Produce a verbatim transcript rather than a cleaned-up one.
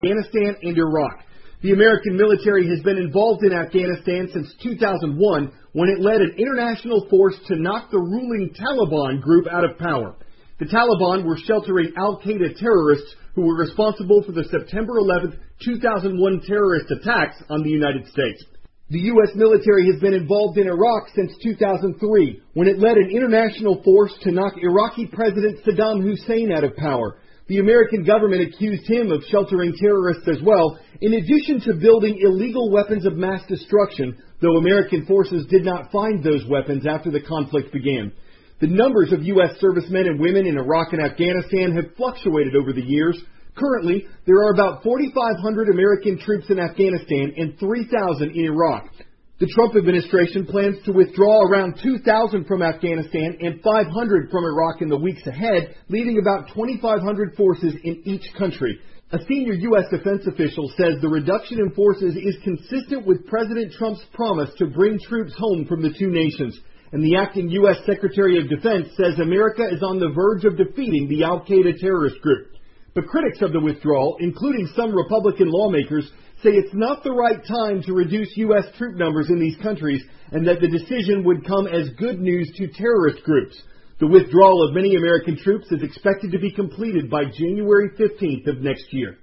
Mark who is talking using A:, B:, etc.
A: Afghanistan and Iraq. The American military has been involved in Afghanistan since two thousand one, when it led an international force to knock the ruling Taliban group out of power. The Taliban were sheltering al-Qaeda terrorists who were responsible for the September eleventh, two thousand one terrorist attacks on the United States. The U S military has been involved in Iraq since two thousand three, when it led an international force to knock Iraqi President Saddam Hussein out of power. The American government accused him of sheltering terrorists as well, in addition to building illegal weapons of mass destruction, though American forces did not find those weapons after the conflict began. The numbers of U S servicemen and women in Iraq and Afghanistan have fluctuated over the years. Currently, there are about forty-five hundred American troops in Afghanistan and three thousand in Iraq. The Trump administration plans to withdraw around two thousand from Afghanistan and five hundred from Iraq in the weeks ahead, leaving about twenty-five hundred forces in each country. A senior U S defense official says the reduction in forces is consistent with President Trump's promise to bring troops home from the two nations. And the acting U S Secretary of Defense says America is on the verge of defeating the al-Qaeda terrorist group. But critics of the withdrawal, including some Republican lawmakers, say it's not the right time to reduce U S troop numbers in these countries, and that the decision would come as good news to terrorist groups. The withdrawal of many American troops is expected to be completed by January fifteenth of next year.